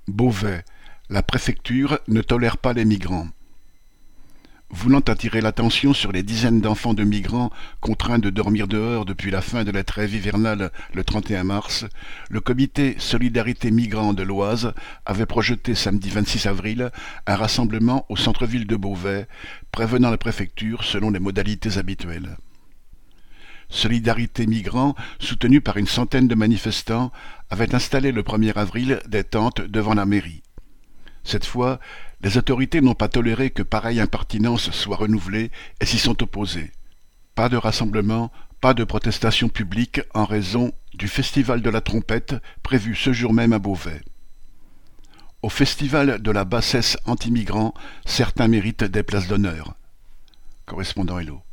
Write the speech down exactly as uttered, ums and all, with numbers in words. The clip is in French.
Beauvais, la préfecture ne tolère pas les migrants. Voulant attirer l'attention sur les dizaines d'enfants de migrants contraints de dormir dehors depuis la fin de la trêve hivernale le trente et un mars, le comité Solidarité Migrants de l'Oise avait projeté samedi vingt-six avril un rassemblement au centre-ville de Beauvais, prévenant la préfecture selon les modalités habituelles. Solidarité Migrants, soutenu par une centaine de manifestants, avait installé le premier avril des tentes devant la mairie. Cette fois, les autorités n'ont pas toléré que pareille impertinence soit renouvelée et s'y sont opposées. Pas de rassemblement, pas de protestation publique en raison du Festival de la trompette prévu ce jour même à Beauvais. Au Festival de la bassesse anti-migrants, certains méritent des places d'honneur. Correspondant Hello.